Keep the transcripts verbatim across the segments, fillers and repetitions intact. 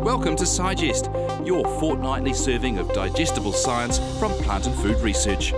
Welcome to Sigest, your fortnightly serving of digestible science from Plant and Food Research.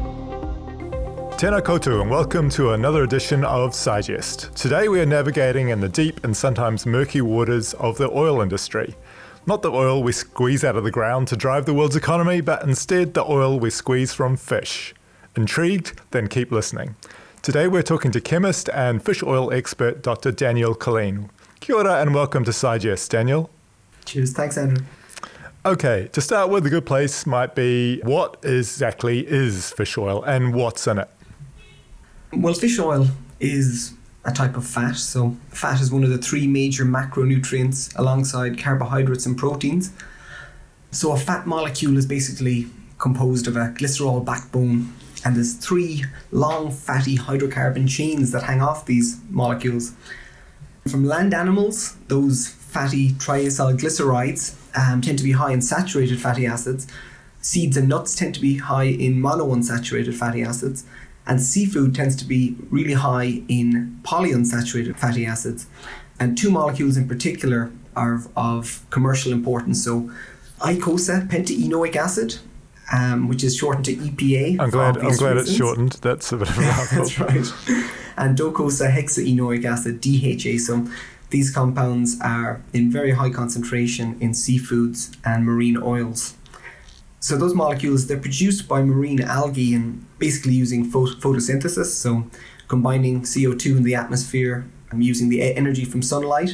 Tēnā koutou and welcome to another edition of Sigest. Today we are navigating in the deep and sometimes murky waters of the oil industry. Not the oil we squeeze out of the ground to drive the world's economy, but instead the oil we squeeze from fish. Intrigued? Then keep listening. Today we're talking to chemist and fish oil expert Doctor Daniel Killeen. Kia ora and welcome to Sigest, Daniel. Cheers. Thanks, Andrew. Okay, to start with, a good place might be what exactly is fish oil and what's in it? Well, fish oil is a type of fat. So fat is one of the three major macronutrients alongside carbohydrates and proteins. So a fat molecule is basically composed of a glycerol backbone, and there's three long fatty hydrocarbon chains that hang off these molecules. From land animals, those fatty triacyl glycerides um, tend to be high in saturated fatty acids. Seeds and nuts tend to be high in monounsaturated fatty acids. And seafood tends to be really high in polyunsaturated fatty acids. And two molecules in particular are of commercial importance. So Eicosa pentaenoic acid, um, which is shortened to E P A. I'm glad I'm glad reasons. It's shortened. That's a bit of a mouthful. That's right. And Docosahexaenoic acid, D H A. So these compounds are in very high concentration in seafoods and marine oils. So those molecules, they're produced by marine algae and basically using phot- photosynthesis, so combining C O two in the atmosphere and using the energy from sunlight.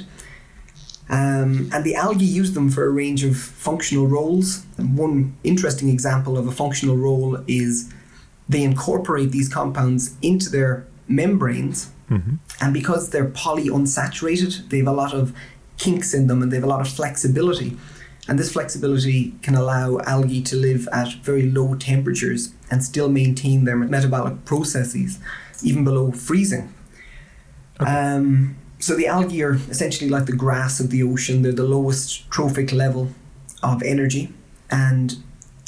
Um, and the algae use them for a range of functional roles. And one interesting example of a functional role is they incorporate these compounds into their membranes. Mm-hmm. And because they're polyunsaturated, they have a lot of kinks in them and they have a lot of flexibility. And this flexibility can allow algae to live at very low temperatures and still maintain their metabolic processes, even below freezing. Okay. Um, so the algae are essentially like the grass of the ocean. They're the lowest trophic level of energy. And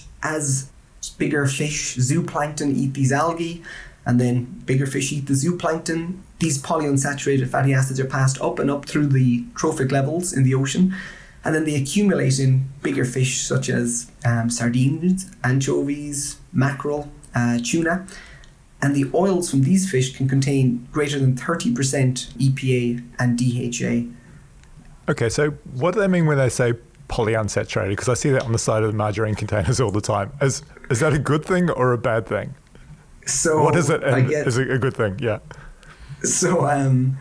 as bigger fish, zooplankton, eat these algae, and then bigger fish eat the zooplankton, these polyunsaturated fatty acids are passed up and up through the trophic levels in the ocean. And then they accumulate in bigger fish such as um, sardines, anchovies, mackerel, uh, tuna. And the oils from these fish can contain greater than thirty percent E P A and D H A. Okay, so what do they mean when they say polyunsaturated? Because I see that on the side of the margarine containers all the time. Is is that a good thing or a bad thing? So what is it? And guess, is it a good thing? Yeah. So um,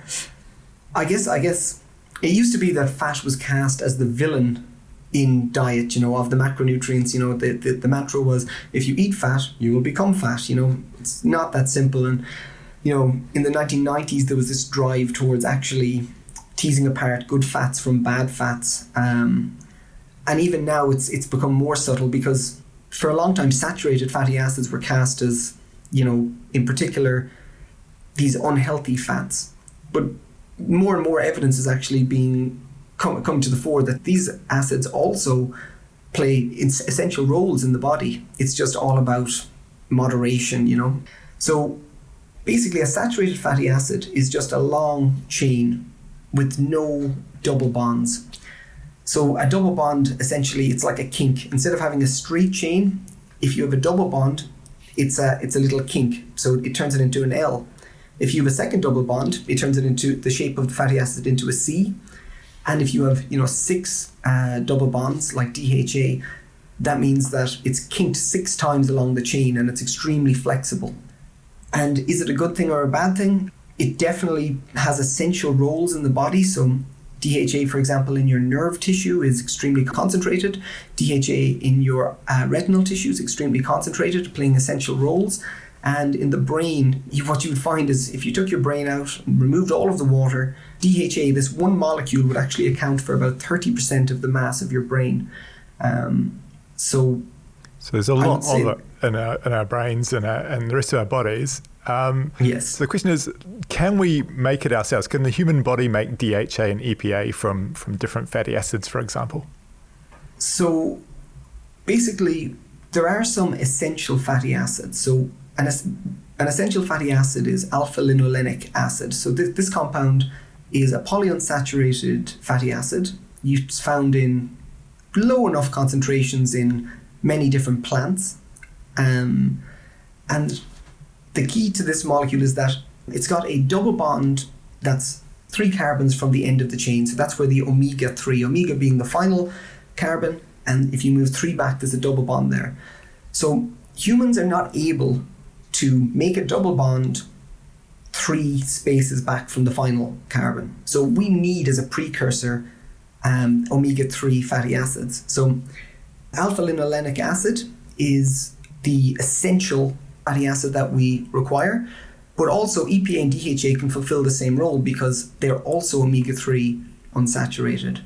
I guess I guess. It used to be that fat was cast as the villain in diet, you know, of the macronutrients. You know, the, the, the mantra was, if you eat fat, you will become fat. You know, it's not that simple. And, you know, in the nineteen nineties, there was this drive towards actually teasing apart good fats from bad fats. Um, and even now, it's it's become more subtle because for a long time, saturated fatty acids were cast as, you know, in particular, these unhealthy fats. But more and more evidence is actually being come, come to the fore that these acids also play essential roles in the body. It's just all about moderation, you know. So basically a saturated fatty acid is just a long chain with no double bonds. So a double bond, essentially, it's like a kink. Instead of having a straight chain, if you have a double bond, it's a, it's a little kink. So it turns it into an L. If you have a second double bond, it turns it into the shape of the fatty acid into a C. And if you have, you know, six uh, double bonds like D H A, that means that it's kinked six times along the chain and it's extremely flexible. And is it a good thing or a bad thing? It definitely has essential roles in the body. So D H A, for example, in your nerve tissue is extremely concentrated. D H A in your uh, retinal tissue is extremely concentrated, playing essential roles. And in the brain, you, what you would find is if you took your brain out and removed all of the water, D H A, this one molecule, would actually account for about thirty percent of the mass of your brain. Um, so so there's a lot of it in our, in our brains and, our, and the rest of our bodies. Um, yes. So the question is, can we make it ourselves? Can the human body make D H A and E P A from, from different fatty acids, for example? So basically, there are some essential fatty acids. So An, an essential fatty acid is alpha-linolenic acid. So th- this compound is a polyunsaturated fatty acid. It's found in low enough concentrations in many different plants. Um, and the key to this molecule is that it's got a double bond that's three carbons from the end of the chain. So that's where the omega three, omega being the final carbon, and if you move three back, there's a double bond there. So humans are not able to make a double bond three spaces back from the final carbon. So we need as a precursor um, omega three fatty acids. So alpha-linolenic acid is the essential fatty acid that we require, but also E P A and D H A can fulfill the same role because they're also omega three unsaturated.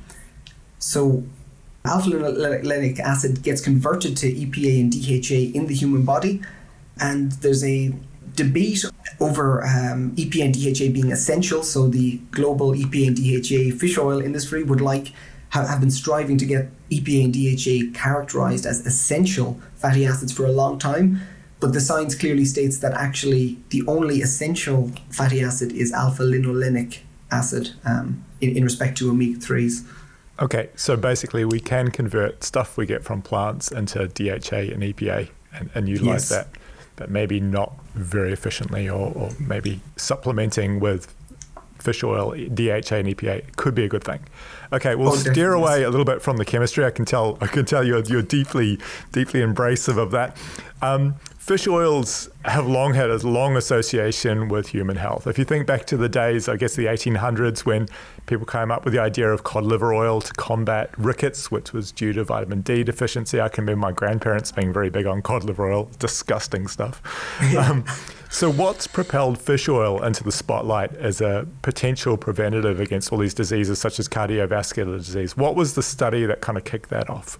So alpha-linolenic acid gets converted to E P A and D H A in the human body, and there's a debate over um, E P A and D H A being essential. So the global E P A and D H A fish oil industry would like have, have been striving to get E P A and D H A characterized as essential fatty acids for a long time. But the science clearly states that actually the only essential fatty acid is alpha-linolenic acid um, in, in respect to omega threes. Okay, so basically we can convert stuff we get from plants into D H A and E P A and, and utilize Yes. that, but maybe not very efficiently, or, or maybe supplementing with fish oil, D H A and E P A could be a good thing. Okay, we'll Oh, steer definitely. away a little bit from the chemistry. I can tell I can tell you're, you're deeply, deeply embracive of that. Um, Fish oils have long had a long association with human health. If you think back to the days, I guess the eighteen hundreds, when people came up with the idea of cod liver oil to combat rickets, which was due to vitamin D deficiency. I can remember my grandparents being very big on cod liver oil, disgusting stuff. um, so what's propelled fish oil into the spotlight as a potential preventative against all these diseases such as cardiovascular disease? What was the study that kind of kicked that off?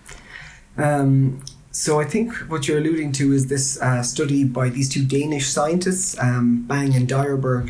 Um, so I think what you're alluding to is this uh, study by these two Danish scientists, um, Bang and Dyerberg.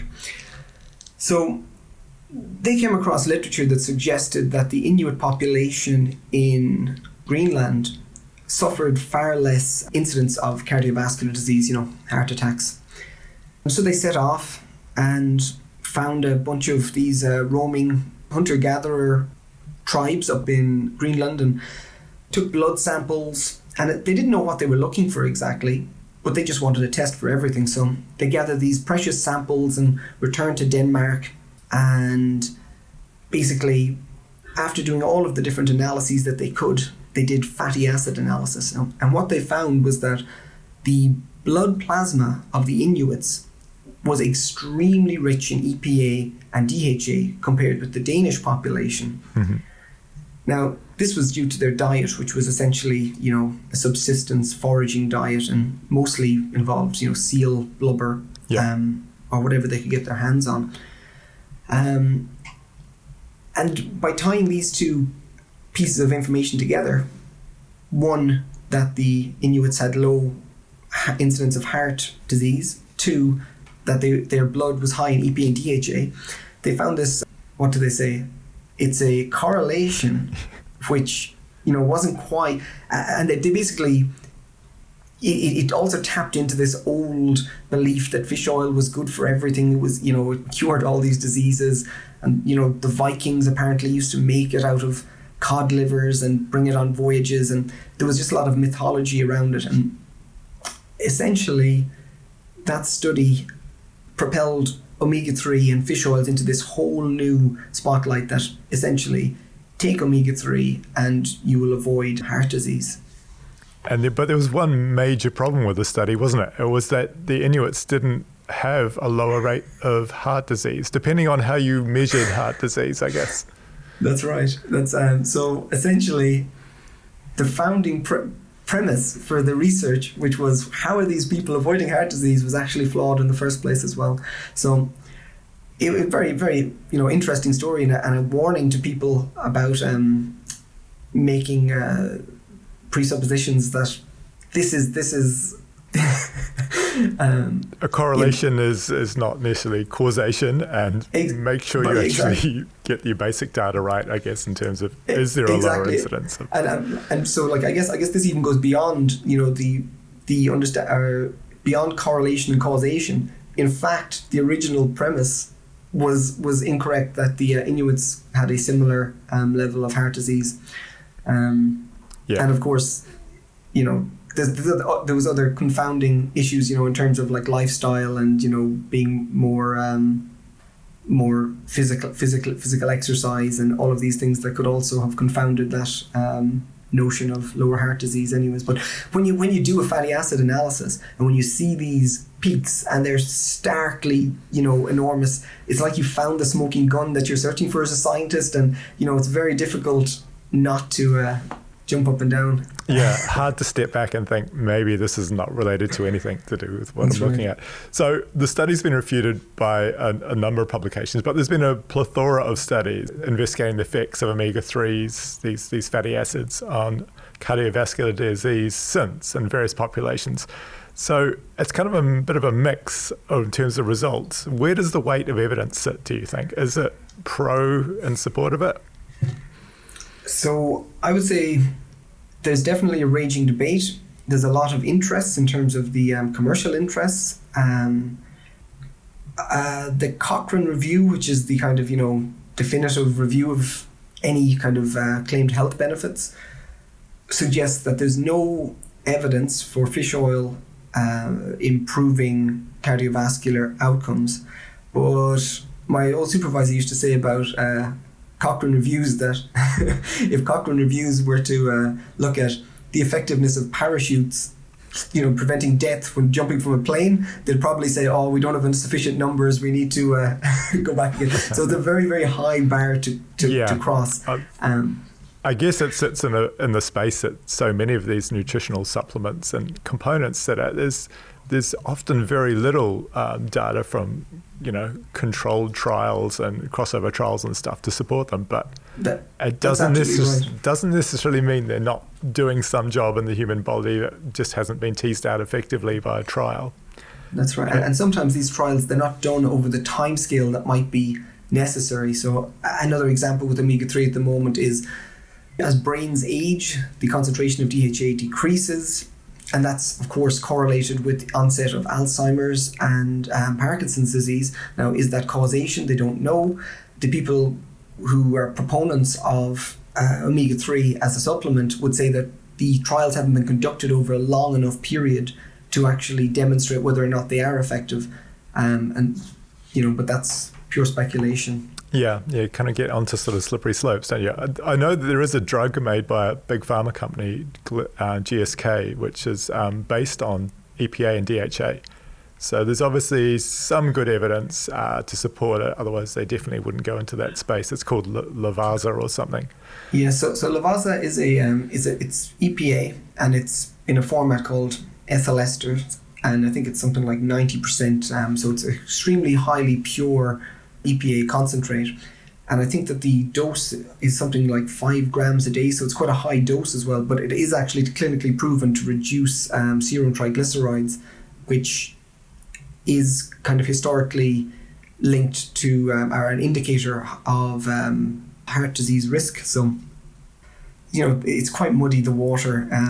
So they came across literature that suggested that the Inuit population in Greenland suffered far less incidence of cardiovascular disease, you know, heart attacks. And so they set off and found a bunch of these uh, roaming hunter-gatherer tribes up in Greenland and took blood samples, and it, they didn't know what they were looking for exactly, but they just wanted a test for everything. So they gathered these precious samples and returned to Denmark, and basically, after doing all of the different analyses that they could, they did fatty acid analysis. And what they found was that the blood plasma of the Inuits was extremely rich in E P A and D H A compared with the Danish population. Mm-hmm. Now, this was due to their diet, which was essentially, you know, a subsistence foraging diet, and mostly involved, you know, seal blubber, yeah. um, or whatever they could get their hands on. Um, and by tying these two pieces of information together, one, that the Inuits had low incidence of heart disease, two, that they, their blood was high in E P A and D H A, they found this, what do they say? It's a correlation which, you know, wasn't quite, and they, they basically, it, it also tapped into this old belief that fish oil was good for everything. It was, you know, it cured all these diseases. And, you know, the Vikings apparently used to make it out of cod livers and bring it on voyages. And there was just a lot of mythology around it. And essentially, that study propelled omega three and fish oils into this whole new spotlight that essentially take omega three and you will avoid heart disease. And there, but there was one major problem with the study, wasn't it? It was that the Inuits didn't have a lower rate of heart disease, depending on how you measured heart disease, I guess. That's right. That's um, so essentially the founding pre- premise for the research, which was how are these people avoiding heart disease, was actually flawed in the first place as well. So it was a very, very, you know, interesting story, and a, and a warning to people about um, making uh, presuppositions that this is this is um, a correlation yeah. is is not necessarily causation, and ex- make sure you actually exactly. get your basic data right, I guess, in terms of is there a exactly. lower incidence of- and, and and so like I guess I guess this even goes beyond, you know, the the understand uh, beyond correlation and causation. In fact, the original premise was was incorrect, that the uh, Inuits had a similar um, level of heart disease. Um, Yeah. And of course, you know, there's, there was other confounding issues, you know, in terms of like lifestyle and, you know, being more um, more physical, physical, physical exercise and all of these things that could also have confounded that um, notion of lower heart disease anyways. But when you when you do a fatty acid analysis and when you see these peaks and they're starkly, you know, enormous, it's like you found the smoking gun that you're searching for as a scientist, and, you know, it's very difficult not to uh, jump up and down. Yeah, hard to step back and think maybe this is not related to anything to do with what That's I'm looking right. at. So the study's been refuted by a, a number of publications, but there's been a plethora of studies investigating the effects of omega threes, these these fatty acids, on cardiovascular disease since in various populations. So it's kind of a bit of a mix in terms of results. Where does the weight of evidence sit, do you think? Is it pro in support of it? So I would say there's definitely a raging debate. There's a lot of interest in terms of the um, commercial interests. Um, uh, the Cochrane Review, which is the kind of, you know, definitive review of any kind of uh, claimed health benefits, suggests that there's no evidence for fish oil uh, improving cardiovascular outcomes. But my old supervisor used to say about uh, Cochrane Reviews that if Cochrane Reviews were to uh, look at the effectiveness of parachutes, you know, preventing death when jumping from a plane, they'd probably say, oh, we don't have sufficient numbers, we need to uh, go back again. So it's a very, very high bar to, to, Yeah. to cross. Um, I guess it sits in the in the space that so many of these nutritional supplements and components that are, there's there's often very little um, data from, you know, controlled trials and crossover trials and stuff to support them, but that, it doesn't that's absolutely necess- right. doesn't necessarily mean they're not doing some job in the human body that just hasn't been teased out effectively by a trial. That's right. And, and sometimes these trials, they're not done over the time scale that might be necessary. So another example with omega three at the moment is, as brains age, the concentration of D H A decreases, and that's of course correlated with the onset of Alzheimer's and um, Parkinson's disease. Now, is that causation? They don't know. The people who are proponents of uh, omega three as a supplement would say that the trials haven't been conducted over a long enough period to actually demonstrate whether or not they are effective. Um, and, you know, but that's pure speculation. Yeah, yeah, kind of get onto sort of slippery slopes, don't you? I, I know that there is a drug made by a big pharma company, uh, G S K, which is um, based on E P A and D H A. So there's obviously some good evidence uh, to support it. Otherwise, they definitely wouldn't go into that space. It's called L- Lavazza or something. Yeah, so so Lavazza is a um, is a it's E P A, and it's in a format called ethyl ester, and I think it's something like ninety percent. Um, so it's extremely highly pure E P A concentrate, and I think that the dose is something like five grams a day, so it's quite a high dose as well, but it is actually clinically proven to reduce um, serum triglycerides, which is kind of historically linked to um, or an indicator of um, heart disease risk. So, you know, it's quite muddy, the water. Um,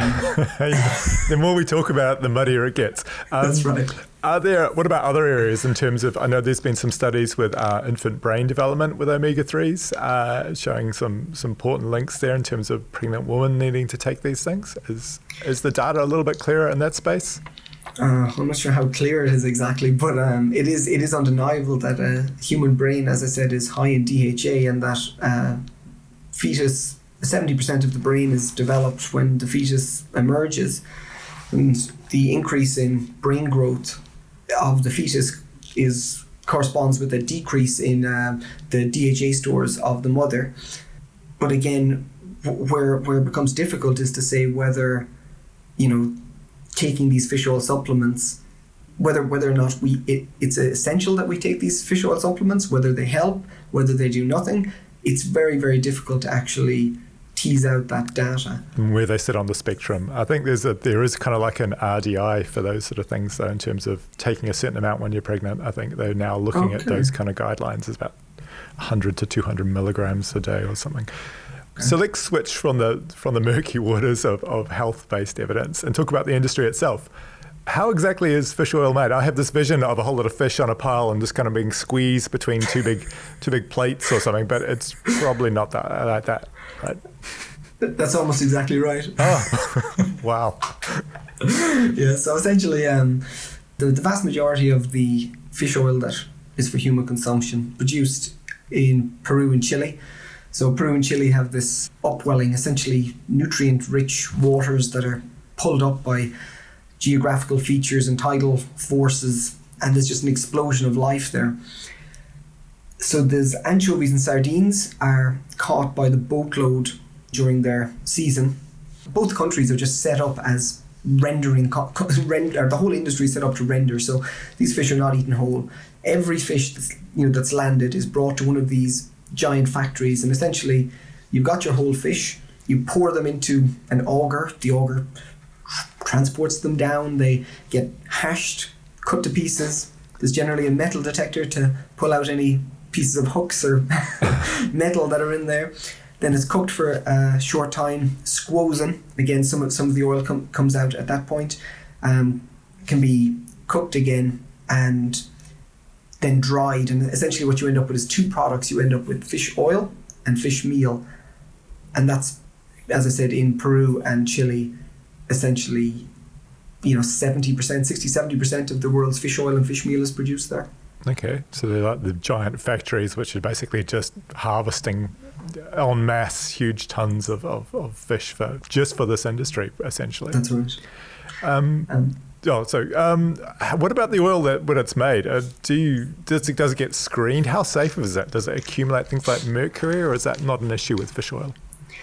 The more we talk about it, the muddier it gets. Um, That's right. Are there, what about other areas in terms of, I know there's been some studies with uh, infant brain development with omega threes, uh, showing some, some important links there in terms of pregnant women needing to take these things. Is is the data a little bit clearer in that space? Uh, I'm not sure how clear it is exactly, but um, it is it is undeniable that a human brain, as I said, is high in D H A, and that uh, fetus, seventy percent of the brain is developed when the fetus emerges, and the increase in brain growth of the fetus is corresponds with a decrease in uh, the D H A stores of the mother. But again, where where it becomes difficult is to say whether, you know, taking these fish oil supplements, whether whether or not we it, it's essential that we take these fish oil supplements, whether they help, whether they do nothing. It's very, very difficult to actually tease out that data. And where they sit on the spectrum. I think there's a there is kind of like an R D I for those sort of things, though, in terms of taking a certain amount when you're pregnant. I think they're now looking at Okay. those kind of guidelines. It's about one hundred to two hundred milligrams a day or something. So let's switch from the from the murky waters of, of health-based evidence and talk about the industry itself. How exactly is fish oil made? I have this vision of a whole lot of fish on a pile and just kind of being squeezed between two big two big plates or something, but it's probably not that like that. Right? That's almost exactly right. Oh, wow. Yeah, so essentially um, the, the vast majority of the fish oil that is for human consumption produced in Peru and Chile. So Peru and Chile have this upwelling, essentially nutrient-rich waters that are pulled up by geographical features and tidal forces, and there's just an explosion of life there. So there's anchovies and sardines are caught by the boatload during their season. Both countries are just set up as rendering, render, the whole industry is set up to render, so these fish are not eaten whole. Every fish that's, you know, that's landed is brought to one of these giant factories, and essentially you've got your whole fish, you pour them into an auger, the auger transports them down, they get hashed, cut to pieces. There's generally a metal detector to pull out any pieces of hooks or metal that are in there. Then it's cooked for a short time, squozen. Again, some of, some of the oil com- comes out at that point. Um, can be cooked again and then dried. And essentially what you end up with is two products. You end up with fish oil and fish meal. And that's, as I said, in Peru and Chile, essentially, you know, seventy percent, sixty, seventy percent of the world's fish oil and fish meal is produced there. Okay, so they're like the giant factories which are basically just harvesting en masse huge tons of, of, of fish for just for this industry, essentially. That's right. Um, um, oh, so um, what about the oil that when it's made? Uh, do you does it, does it get screened? How safe is that? Does it accumulate things like mercury, or is that not an issue with fish oil?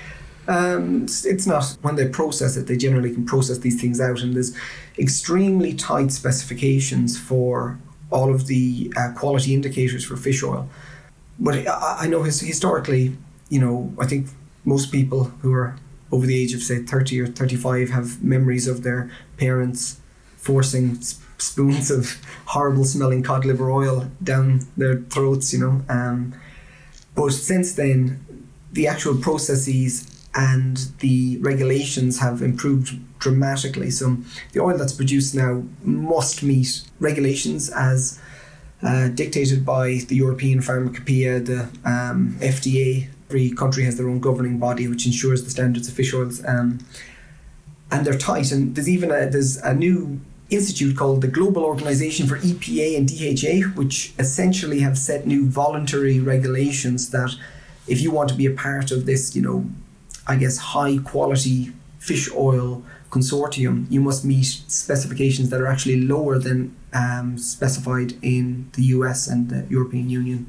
Um, it's not. When they process it, they generally can process these things out, and there's extremely tight specifications for all of the uh, quality indicators for fish oil. But I, I know his, historically, you know, I think most people who are over the age of, say, thirty or thirty-five have memories of their parents forcing sp- spoons of horrible smelling cod liver oil down their throats, you know. Um, but since then, the actual processes and the regulations have improved dramatically. So the oil that's produced now must meet regulations as uh, dictated by the European Pharmacopoeia, the um, F D A. Every country has their own governing body which ensures the standards of fish oils, um, and they're tight. And there's even a, there's a new institute called the Global Organization for E P A and D H A, which essentially have set new voluntary regulations that if you want to be a part of this, you know, I guess, high quality fish oil consortium, you must meet specifications that are actually lower than um, specified in the U S and the European Union.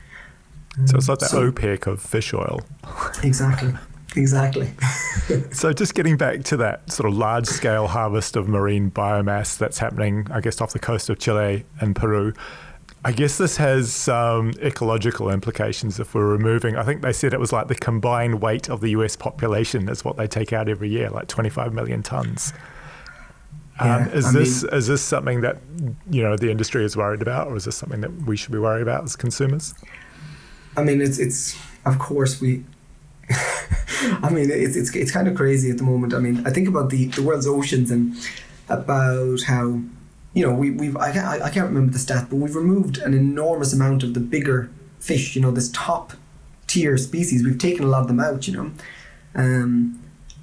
So it's like the so, OPEC of fish oil. Exactly, exactly. So just getting back to that sort of large scale harvest of marine biomass that's happening, I guess, off the coast of Chile and Peru. I guess this has um, ecological implications if we're removing, I think they said it was like the combined weight of the U S population is what they take out every year, like twenty-five million tons. Um, yeah, is I this mean, is this something that, you know, the industry is worried about, or is this something that we should be worried about as consumers? I mean, it's, it's of course we, I mean, it's, it's, it's kind of crazy at the moment. I mean, I think about the, the world's oceans and about how, you know, we, we've, I can't, I can't remember the stat, but we've removed an enormous amount of the bigger fish, you know, this top tier species. We've taken a lot of them out, you know. Um,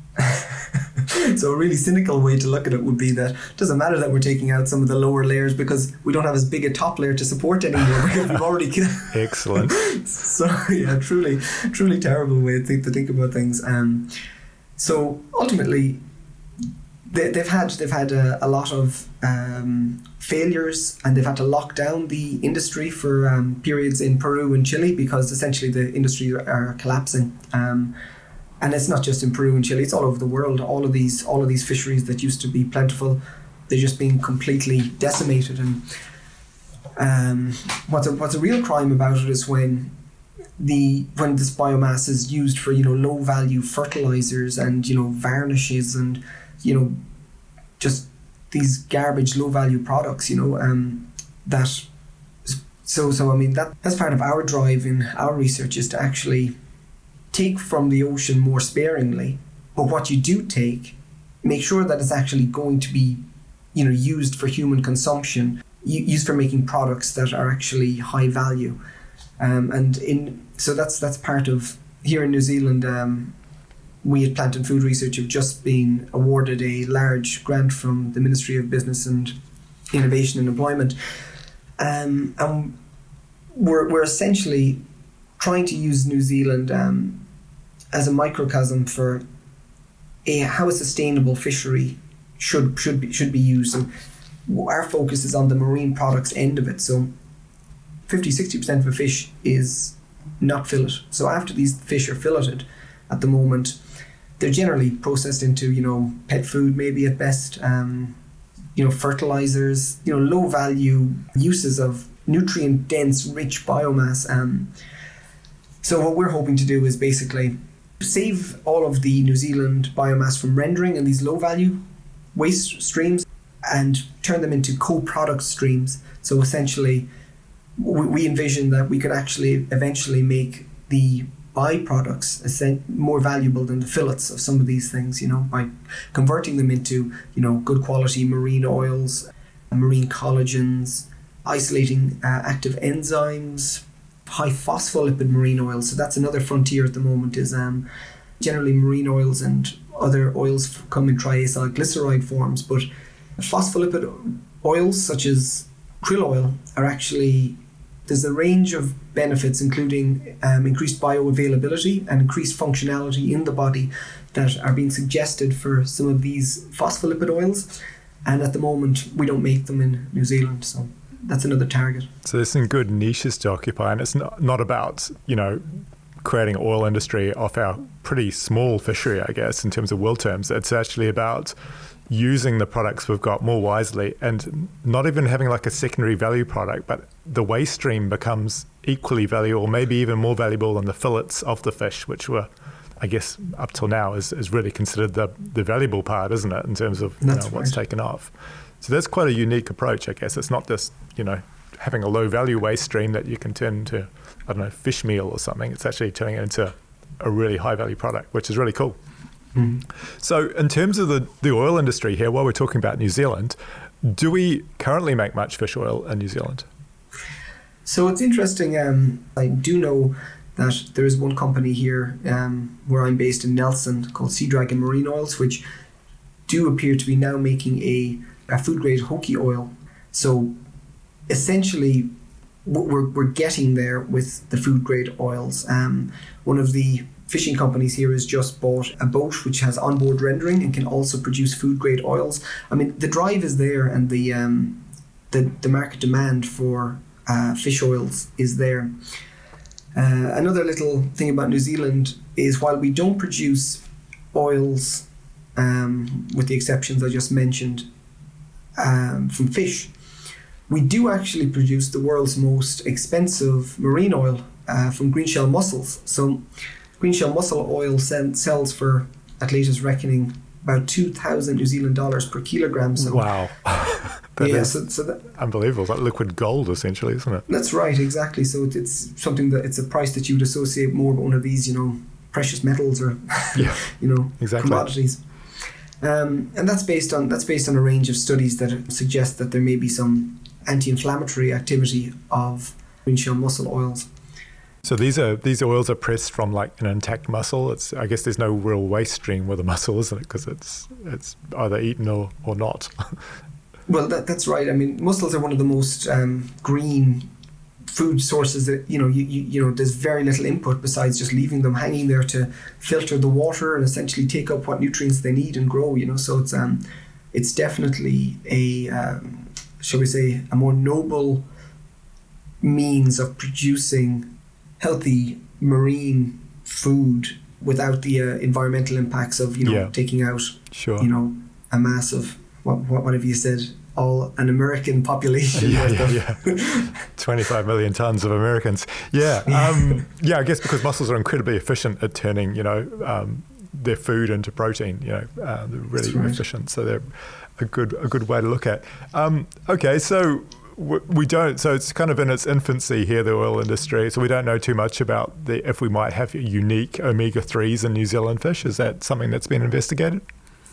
so a really cynical way to look at it would be that it doesn't matter that we're taking out some of the lower layers because we don't have as big a top layer to support anymore because we've already killed. Excellent. So, yeah, truly, truly terrible way to think, to think about things. Um, so ultimately, They, they've had they've had a, a lot of um, failures, and they've had to lock down the industry for um, periods in Peru and Chile because essentially the industry are, are collapsing. Um, and it's not just in Peru and Chile; it's all over the world. All of these all of these fisheries that used to be plentiful, they're just being completely decimated. And um, what's a what's a real crime about it is when the when this biomass is used for, you know, low value fertilizers and, you know, varnishes and, you know, just these garbage, low-value products, you know, um, that, so, so I mean, that that's part of our drive in our research is to actually take from the ocean more sparingly, but what you do take, make sure that it's actually going to be, you know, used for human consumption, used for making products that are actually high value. Um, and in, so that's, that's part of, here in New Zealand, um, we at Plant and Food Research have just been awarded a large grant from the Ministry of Business and Innovation and Employment. Um, and we're, we're essentially trying to use New Zealand um, as a microcosm for a, how a sustainable fishery should should be, should be used. And our focus is on the marine products end of it. So fifty to sixty percent of a fish is not fillet. So after these fish are filleted, at the moment, they're generally processed into, you know, pet food maybe at best, um, you know, fertilizers, you know, low value uses of nutrient dense, rich biomass. Um, so what we're hoping to do is basically save all of the New Zealand biomass from rendering in these low value waste streams and turn them into co-product streams. So essentially, we, we envision that we could actually eventually make the byproducts more valuable than the fillets of some of these things, you know, by converting them into, you know, good quality marine oils, marine collagens, isolating uh, active enzymes, high phospholipid marine oils. So that's another frontier at the moment, is um, generally marine oils and other oils come in triacyl glyceride forms, but phospholipid oils such as krill oil are actually, there's a range of benefits, including um, increased bioavailability and increased functionality in the body, that are being suggested for some of these phospholipid oils. And at the moment, we don't make them in New Zealand, so that's another target. So there's some good niches to occupy, and it's not, not about, you know, creating an oil industry off our pretty small fishery, I guess, in terms of world terms. It's actually about using the products we've got more wisely, and not even having like a secondary value product, but the waste stream becomes equally valuable, maybe even more valuable than the fillets of the fish, which were, I guess, up till now is, is really considered the, the valuable part, isn't it, in terms of, you know, what's taken off. So that's quite a unique approach, I guess. It's not just, you know, having a low value waste stream that you can turn into, I don't know, fish meal or something. It's actually turning it into a really high value product, which is really cool. Mm. So in terms of the, the oil industry here, while we're talking about New Zealand, do we currently make much fish oil in New Zealand? So it's interesting. Um, I do know that there is one company here um, where I'm based in Nelson called Sea Dragon Marine Oils, which do appear to be now making a, a food grade hoki oil. So essentially, we're we're getting there with the food grade oils. Um, one of the fishing companies here has just bought a boat which has onboard rendering and can also produce food grade oils. I mean, the drive is there, and the um, the, the market demand for uh, fish oils is there. Uh, another little thing about New Zealand is, while we don't produce oils, um, with the exceptions I just mentioned, um, from fish, we do actually produce the world's most expensive marine oil uh, from green shell mussels. So green shell mussel oil sell, sells for, at latest reckoning, about two thousand New Zealand dollars per kilogram. So, wow. That yeah, is so, so that, unbelievable. It's like liquid gold, essentially, isn't it? That's right, exactly. So it, it's something that, it's a price that you would associate more with one of these, you know, precious metals or, yeah, you know, exactly. commodities. Um, and that's based on that's based on a range of studies that suggest that there may be some anti-inflammatory activity of green shell mussel oils. So these are these oils are pressed from like an intact mussel. It's, I guess there's no real waste stream with a mussel, isn't it? Because it's it's either eaten or, or not. Well, that, that's right. I mean, mussels are one of the most um, green food sources that, you know, you, you you know, there's very little input besides just leaving them hanging there to filter the water and essentially take up what nutrients they need and grow, you know. So it's um it's definitely a um, shall we say a more noble means of producing healthy marine food without the uh, environmental impacts of, you know, yeah. taking out, sure. you know, a mass of what what whatever you said, all an American population. Yeah, yeah, yeah. twenty-five million tons of Americans. Yeah, um, yeah. I guess because mussels are incredibly efficient at turning, you know, um, their food into protein. You know, uh, they're really right. efficient. So they're a good a good way to look at. Um, okay, so w- we don't. So it's kind of in its infancy here, the oil industry. So we don't know too much about the if we might have unique omega threes in New Zealand fish. Is that something that's been investigated?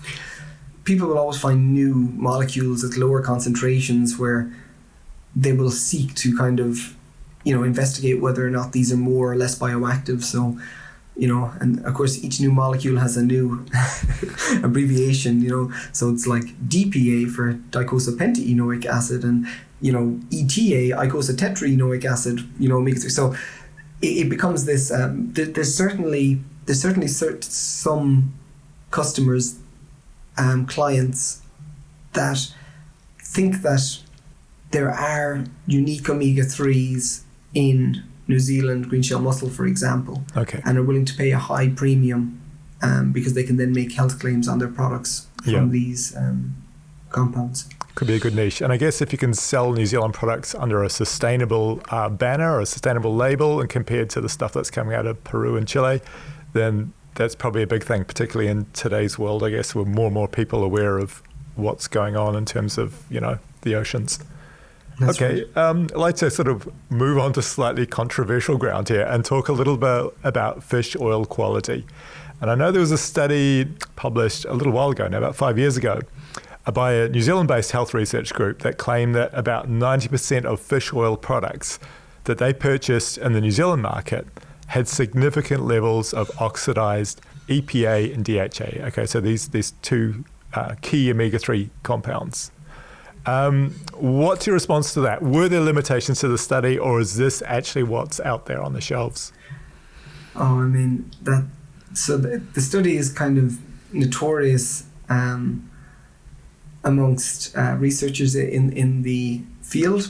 People will always find new molecules at lower concentrations where they will seek to kind of, you know, investigate whether or not these are more or less bioactive. So you know, and of course each new molecule has a new abbreviation, you know, so it's like D P A for dicosapentaenoic acid, and, you know, E T A, icosapentaenoic acid, you know, omega three. So it, it becomes this, um, there, there's certainly, there's certainly cert- some customers, um, clients that think that there are unique omega threes in New Zealand green shell mussel, for example, okay, and are willing to pay a high premium um, because they can then make health claims on their products from yeah. these um, compounds. Could be a good niche. And I guess if you can sell New Zealand products under a sustainable uh, banner or a sustainable label, and compared to the stuff that's coming out of Peru and Chile, then that's probably a big thing, particularly in today's world, I guess, where more and more people are aware of what's going on in terms of, you know, the oceans. That's okay, right. um, I'd like to sort of move on to slightly controversial ground here and talk a little bit about fish oil quality. And I know there was a study published a little while ago now, about five years ago, by a New Zealand-based health research group that claimed that about ninety percent of fish oil products that they purchased in the New Zealand market had significant levels of oxidized E P A and D H A. Okay, so these, these two uh, key omega three compounds. Um, what's your response to that? Were there limitations to the study, or is this actually what's out there on the shelves? Oh, I mean, that. So the, the study is kind of notorious um, amongst uh, researchers in, in the field,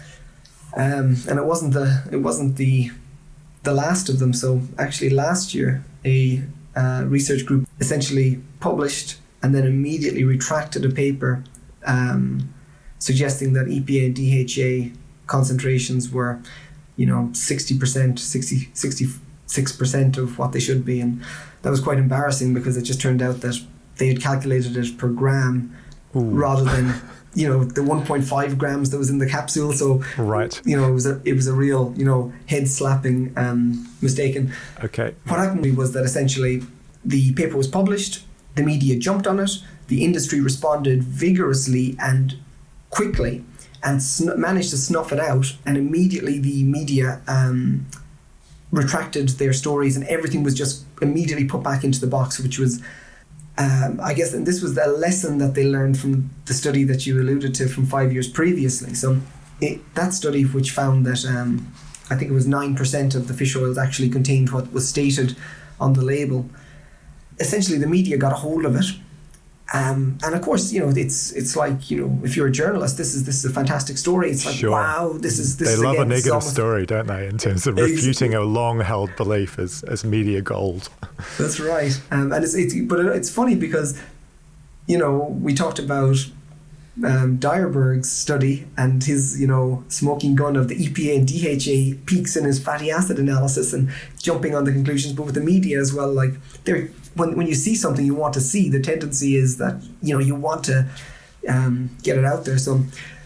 um, and it wasn't the it wasn't the the last of them. So actually, last year, a uh, research group essentially published and then immediately retracted a paper. Um, suggesting that E P A and D H A concentrations were, you know, sixty percent, sixty, sixty-six percent of what they should be. And that was quite embarrassing because it just turned out that they had calculated it per gram Ooh. rather than, you know, the one point five grams that was in the capsule. So, right. you know, it was a, it was a real, you know, head-slapping um, mistake. And okay. what happened was that essentially the paper was published, the media jumped on it, the industry responded vigorously and quickly and sn- managed to snuff it out, and immediately the media um, retracted their stories and everything was just immediately put back into the box, which was, um, I guess, and this was a lesson that they learned from the study that you alluded to from five years previously. So it, that study, which found that um, I think it was nine percent of the fish oils actually contained what was stated on the label, essentially the media got a hold of it. Um, and of course, you know, it's it's like, you know, if you're a journalist, this is this is a fantastic story. It's like, sure. wow, this is this they is love again, a negative almost, story, don't they, in terms of refuting a long-held belief as, as media gold. That's right. Um, and it's, it's but it's funny because, you know, we talked about um, Dyerberg's study and his, you know, smoking gun of the E P A and D H A peaks in his fatty acid analysis and jumping on the conclusions, but with the media as well, like they're When when you see something you want to see, the tendency is that, you know, you want to um, get it out there. So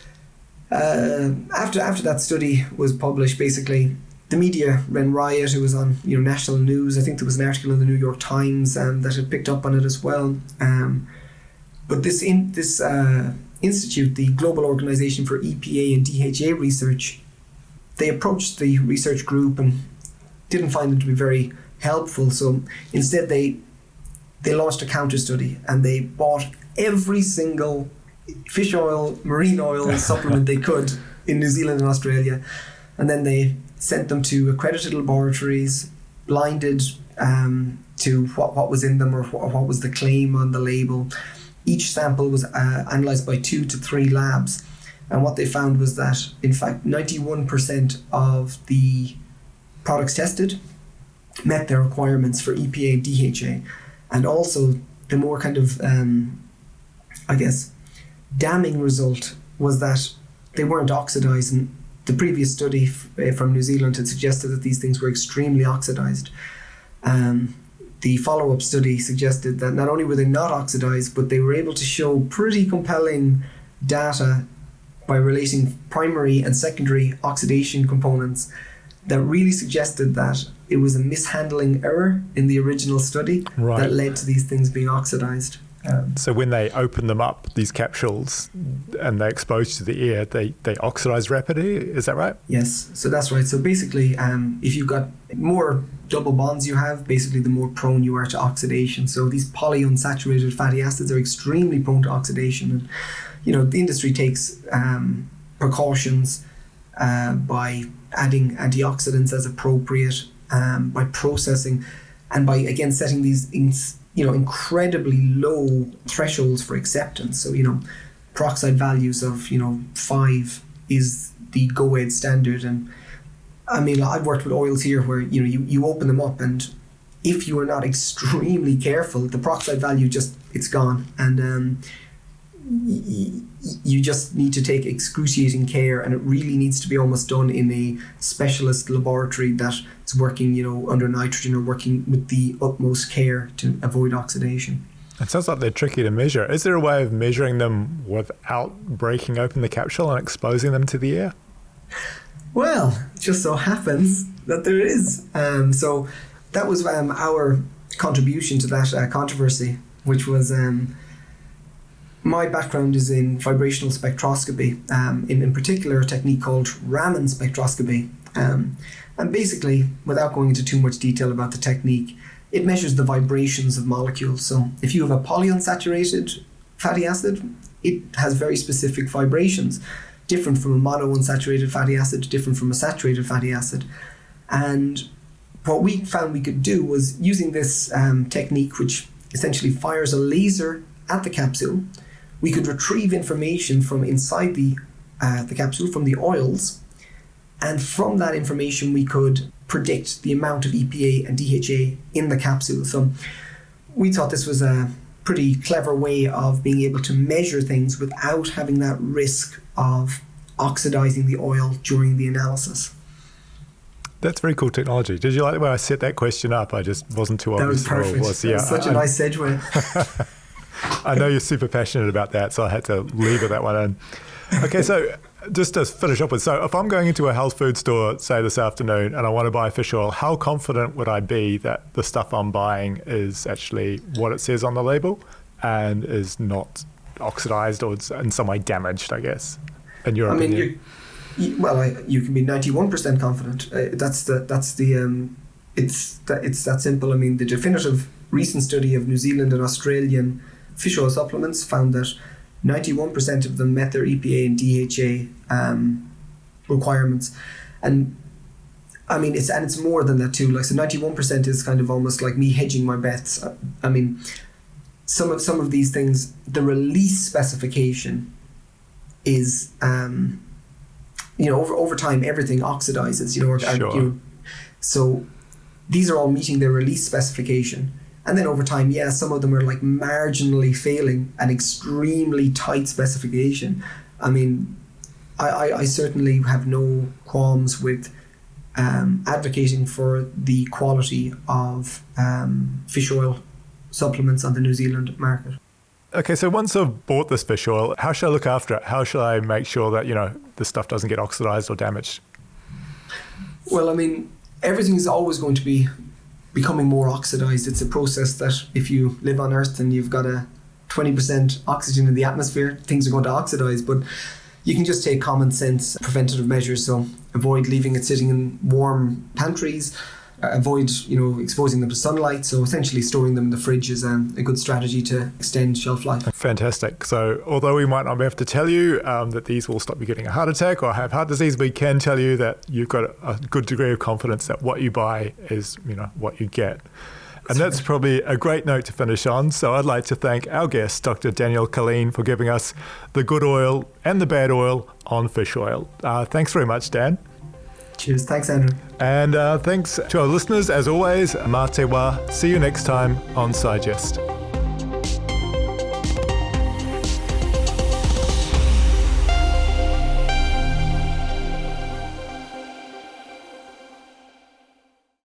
uh, after after that study was published, basically the media ran riot. It was on, you know, national news. I think there was an article in the New York Times um, that had picked up on it as well. Um, but this in this uh, institute, the Global Organization for E P A and D H A Research, they approached the research group and didn't find them to be very helpful. So instead, they They launched a counter study and they bought every single fish oil, marine oil supplement they could in New Zealand and Australia. And then they sent them to accredited laboratories, blinded um, to what, what was in them or what, what was the claim on the label. Each sample was uh, analysed by two to three labs. And what they found was that, in fact, ninety-one percent of the products tested met their requirements for E P A and D H A. And also, the more kind of, um, I guess, damning result was that they weren't oxidized. And the previous study f- from New Zealand had suggested that these things were extremely oxidized. Um, the follow-up study suggested that not only were they not oxidized, but they were able to show pretty compelling data by relating primary and secondary oxidation components that really suggested that it was a mishandling error in the original study right. that led to these things being oxidized. Um, so when they open them up, these capsules, and they expose to the air, they, they oxidize rapidly, is that right? Yes, so that's right. So basically, um, if you've got more double bonds you have, basically the more prone you are to oxidation. So these polyunsaturated fatty acids are extremely prone to oxidation. And, you know, the industry takes um, precautions uh, by adding antioxidants as appropriate, um, by processing, and by, again, setting these, in, you know, incredibly low thresholds for acceptance. So, you know, peroxide values of, you know, five is the go-ahead standard. And I mean, I've worked with oils here where, you know, you, you open them up, and if you are not extremely careful, the peroxide value just, it's gone. And um, y- you just need to take excruciating care, and it really needs to be almost done in a specialist laboratory that is working, you know, under nitrogen or working with the utmost care to avoid oxidation. It sounds like they're tricky to measure. Is there a way of measuring them without breaking open the capsule and exposing them to the air? Well, it just so happens that there is. Um, so that was um, our contribution to that uh, controversy, which was um, my background is in vibrational spectroscopy, um, in, in particular a technique called Raman spectroscopy. Um, and basically, without going into too much detail about the technique, it measures the vibrations of molecules. So if you have a polyunsaturated fatty acid, it has very specific vibrations, different from a monounsaturated fatty acid, different from a saturated fatty acid. And what we found we could do was, using this um, technique, which essentially fires a laser at the capsule, we could retrieve information from inside the uh, the capsule, from the oils, and from that information we could predict the amount of E P A and D H A in the capsule. So we thought this was a pretty clever way of being able to measure things without having that risk of oxidizing the oil during the analysis. That's very cool technology. Did you like the way I set that question up? I just wasn't too obvious. That was perfect. Was, yeah, that was such I, a nice segue. I know you're super passionate about that, so I had to leave it that one in. Okay, so just to finish up with, so if I'm going into a health food store, say this afternoon, and I want to buy fish oil, how confident would I be that the stuff I'm buying is actually what it says on the label and is not oxidized or in some way damaged, I guess, in your I opinion? mean, you, well, I, you can be ninety-one percent confident. Uh, that's the, that's the, um, it's, that, it's that simple. I mean, the definitive recent study of New Zealand and Australian fish oil supplements found that ninety-one percent of them met their E P A and D H A um, requirements. And I mean, it's and it's more than that too. Like, so ninety-one percent is kind of almost like me hedging my bets. I mean, some of some of these things, the release specification is, um, you know, over over time everything oxidizes. You know, or, sure. you know, so these are all meeting their release specification. And then over time, yeah, some of them are like marginally failing an extremely tight specification. I mean, I, I, I certainly have no qualms with um, advocating for the quality of um, fish oil supplements on the New Zealand market. Okay, so once I've bought this fish oil, how should I look after it? How should I make sure that, you know, the stuff doesn't get oxidized or damaged? Well, I mean, everything is always going to be becoming more oxidized. It's a process that if you live on Earth and you've got a twenty percent oxygen in the atmosphere, things are going to oxidize. But you can just take common sense preventative measures. So avoid leaving it sitting in warm pantries, uh, avoid, you know, exposing them to sunlight. So essentially storing them in the fridge is um, a good strategy to extend shelf life. Fantastic. So although we might not be able to tell you um, that these will stop you getting a heart attack or have heart disease, we can tell you that you've got a good degree of confidence that what you buy is, you know, what you get. And that's probably a great note to finish on. So I'd like to thank our guest, Doctor Daniel Killeen, for giving us the good oil and the bad oil on fish oil. Uh, thanks very much, Dan. Cheers. Thanks, Andrew. And uh, thanks to our listeners, as always. Mā te wā. See you next time on Sigest.